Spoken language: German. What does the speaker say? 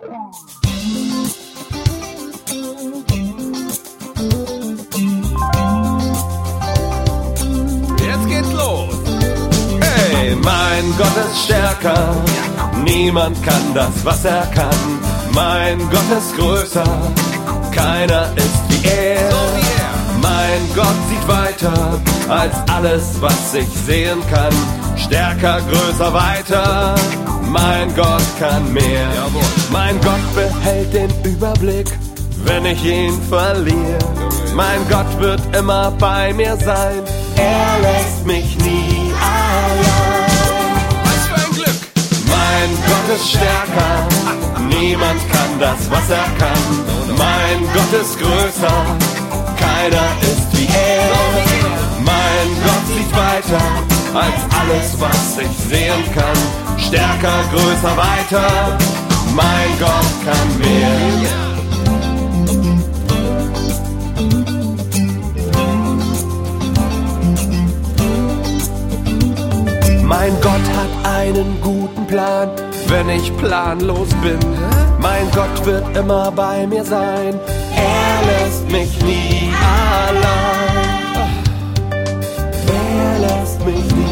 Jetzt geht's los. Hey, mein Gott ist stärker. Niemand kann das, was er kann. Mein Gott ist größer. Keiner ist wie er. Mein Gott sieht weiter als alles, was ich sehen kann. Stärker, größer, weiter. Mein Gott kann mehr. Mein Gott behält den Überblick, wenn ich ihn verliere. Mein Gott wird immer bei mir sein. Er lässt mich nie allein. Was für ein Glück! Mein Gott ist stärker. Niemand kann das, was er kann. Mein Gott ist größer. Keiner ist wie er. Mein Gott sieht weiter als alles, was ich sehen kann. Stärker, größer, weiter. Mein Gott kann mehr. Mein Gott hat einen guten Plan, wenn ich planlos bin. Mein Gott wird immer bei mir sein. Er lässt mich nie allein. Er lässt mich nie